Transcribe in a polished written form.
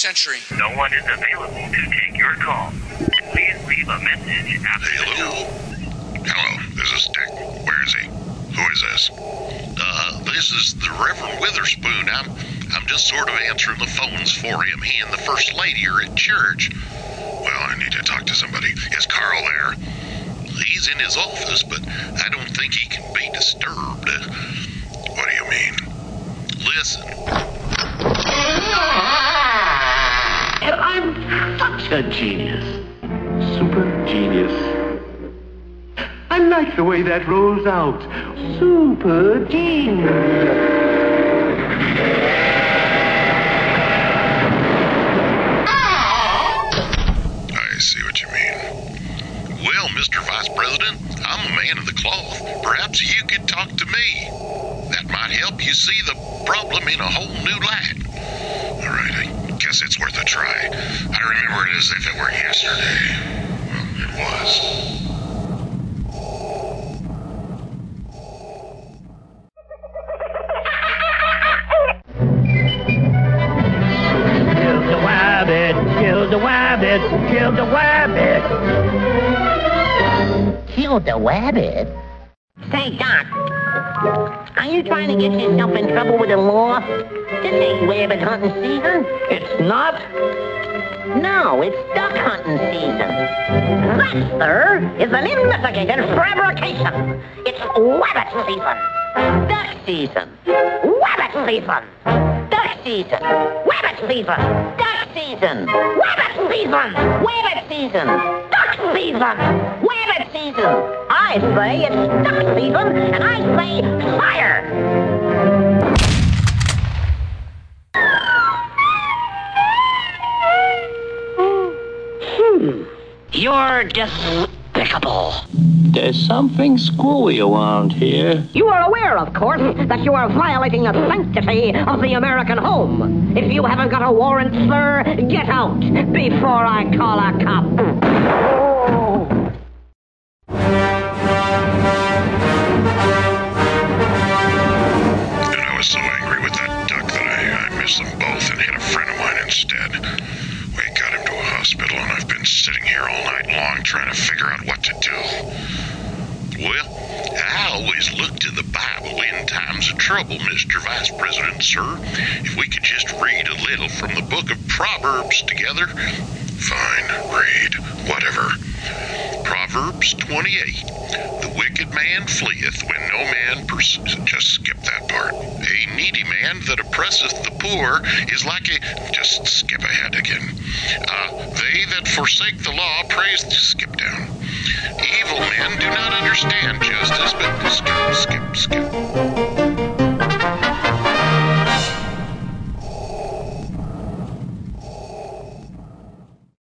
century. No one is available to take your call. Please leave a message after the tone. Hello, this is Dick. Where is he? Who is this? This is the Reverend Witherspoon. I'm just sort of answering the phones for him. He and the First Lady are at church. Well, I need to talk to somebody. Is Carl there? He's in his office, but I don't think he can be disturbed. What do you mean? Listen. I'm such a genius. Super genius. I like the way that rolls out. Super genius. I see what you mean. Well, Mr. Vice President, I'm a man of the cloth. Perhaps you could talk to me. That might help you see the problem in a whole new light. All right, I guess it's worth a try. I remember it as if it were yesterday. Well, it was. Kill the wabbit, kill the wabbit, kill the wabbit. Kill the wabbit? Say, Doc, are you trying to get yourself in trouble with the law? This ain't rabbit hunting season. It's not? No, it's duck hunting season. That, sir, is an investigated fabrication. It's rabbit season. Duck season. Rabbit season. Duck season. Rabbit season. Duck season. Rabbit season. Rabbit season. Duck season. Rabbit season. I say it's duck season, and I say fire. You're despicable. There's something screwy around here. You are aware, of course, that you are violating the sanctity of the American home. If you haven't got a warrant, sir, get out before I call a cop. And I was so angry with that duck that I missed them both and hit a friend of mine instead. We got him to a hospital, and I've been sitting here all night long trying to figure out what to do. Well, I always look to the Bible in times of trouble, Mr. Vice President, sir. If we could just read a little from the book of Proverbs together. Fine, read. Whatever. Proverbs 28. The wicked man fleeth when no man pursues. Just skip that part. A needy man that oppresseth the poor is like a... Just skip ahead again. They that forsake the law praise... Skip down. Evil men do not understand justice, but skip.